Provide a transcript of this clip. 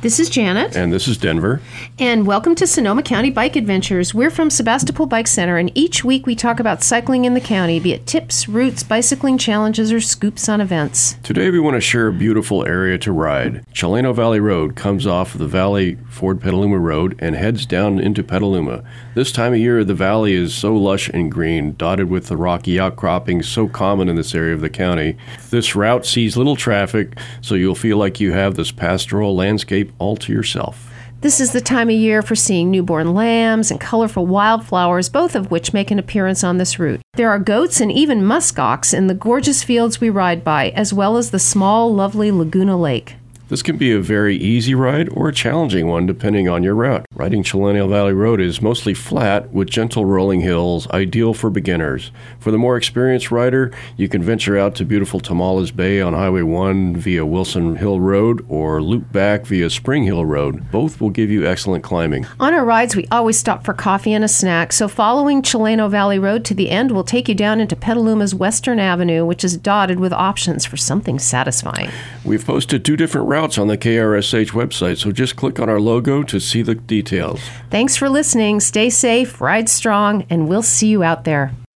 This is Janet. And this is Denver. And welcome to Sonoma County Bike Adventures. We're from Sebastopol Bike Center, and each week we talk about cycling in the county, be it tips, routes, bicycling challenges, or scoops on events. Today we want to share a beautiful area to ride. Chileno Valley Road comes off of the Valley Ford Petaluma Road and heads down into Petaluma. This time of year, the valley is so lush and green, dotted with the rocky outcroppings so common in this area of the county. This route sees little traffic, so you'll feel like you have this pastoral landscape all to yourself. This is the time of year for seeing newborn lambs and colorful wildflowers, both of which make an appearance on this route. There are goats and even muskox in the gorgeous fields we ride by, as well as the small, lovely Laguna Lake. This can be a very easy ride or a challenging one depending on your route. Riding Chileno Valley Road is mostly flat with gentle rolling hills, ideal for beginners. For the more experienced rider, you can venture out to beautiful Tomales Bay on Highway 1 via Wilson Hill Road or loop back via Spring Hill Road. Both will give you excellent climbing. On our rides, we always stop for coffee and a snack, so following Chileno Valley Road to the end will take you down into Petaluma's Western Avenue, which is dotted with options for something satisfying. We've posted 2 different routes on the KRSH website, so just click on our logo to see the details. Thanks for listening. Stay safe, ride strong, and we'll see you out there.